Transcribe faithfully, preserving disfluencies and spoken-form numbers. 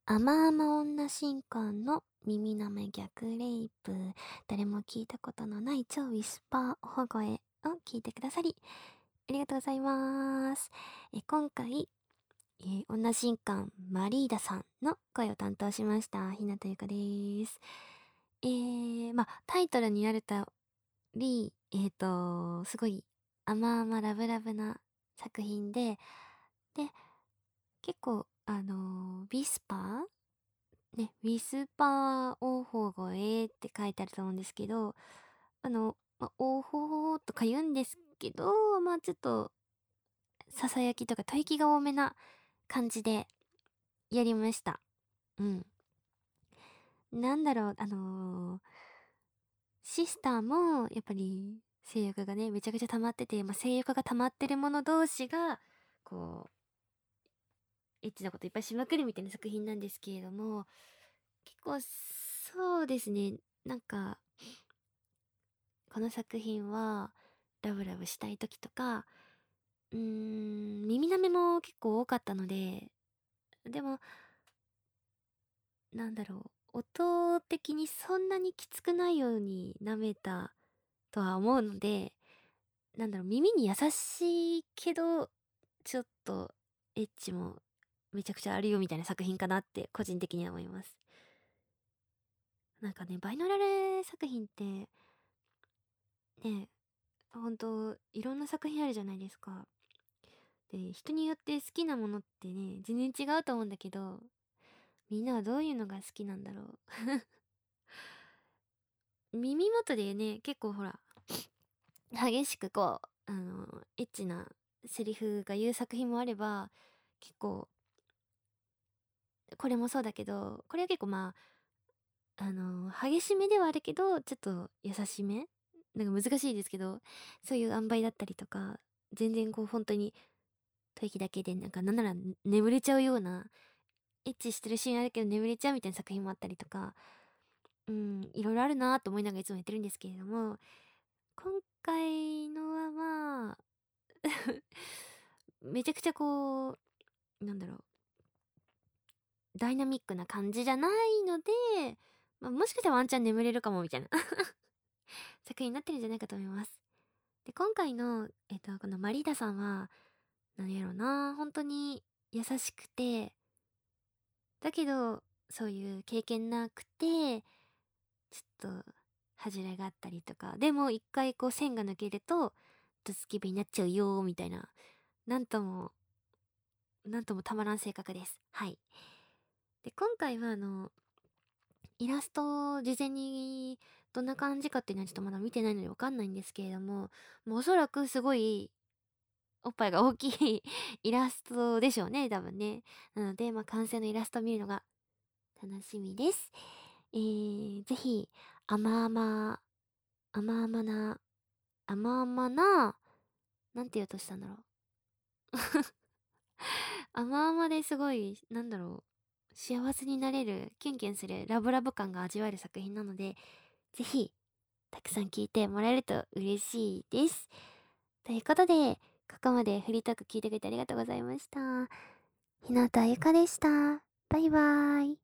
甘々女新婚の耳の目逆レイプ。誰も聞いたことのない超ウィスパーおほ声を聞いてくださり、ありがとうございます。え今回、えー女新婚マリーダさんの声を担当しました、ひなたゆかです。えー、まあ、タイトルにある通り、えっ、と、すごい甘々ラブラブな作品で、で、結構、あのー、ウィスパーね、ウィスパー王法声って書いてあると思うんですけど、あの、ま、王法とか言うんですけど、まあちょっと、ささやきとか吐息が多めな感じでやりました。うん。なんだろう、あの、シスターもやっぱり性欲がね、めちゃくちゃ溜まってて、まあ、性欲が溜まってる者同士が、こう、エッチなこといっぱいしまくるみたいな作品なんですけれども、結構そうですね、なんかこの作品は、ラブラブしたい時とか、うーん、耳舐めも結構多かったので、でも、なんだろう、音的にそんなにきつくないように舐めたとは思うので、なんだろう、耳に優しいけど、ちょっとエッチもめちゃくちゃあるよみたいな作品かなって個人的には思います。なんかね、バイノラル作品って、ね、ほんといろんな作品あるじゃないですか。で、人によって好きなものってね、全然違うと思うんだけど、みんなはどういうのが好きなんだろう。耳元でね、結構ほら、激しくこう、あの、エッチなセリフが言う作品もあれば、結構、これもそうだけど、これは結構まあ、あの、激しめではあるけど、ちょっと優しめなんか難しいですけど、そういう塩梅だったりとか、全然こう本当に吐息だけでなんかなんなら眠れちゃうようなエッチしてるシーンあるけど眠れちゃうみたいな作品もあったりとか、うん、いろいろあるなと思いながらいつもやってるんですけれども、今回のはまあ、めちゃくちゃこう、なんだろう、ダイナミックな感じじゃないので、まあ、もしかしたらワンチャン眠れるかもみたいな作品になってるんじゃないかと思います。で、今回の、えっと、このマリーダさんは、なんやろうな、本当に優しくて、だけど、そういう経験なくて、ちょっと、恥じらいがあったりとか、でも一回こう線が抜けると、ドスケベになっちゃうよみたいな、なんとも、なんともたまらん性格です。はい。で、今回はあの、イラストを事前にどんな感じかっていうのはちょっとまだ見てないのでわかんないんですけれども、もうおそらくすごいおっぱいが大きいイラストでしょうね、多分ね。なので、まあ、完成のイラストを見るのが楽しみです。えー、ぜひ、甘々、甘々な、甘々な、なんて言おうとしたんだろう。甘々ですごい、なんだろう。幸せになれる、キュンキュンするラブラブ感が味わえる作品なので、ぜひ、たくさん聞いてもらえると嬉しいです。ということで、ここまでフリートーク聞いてくれてありがとうございました。ひなたゆかでした。バイバーイ。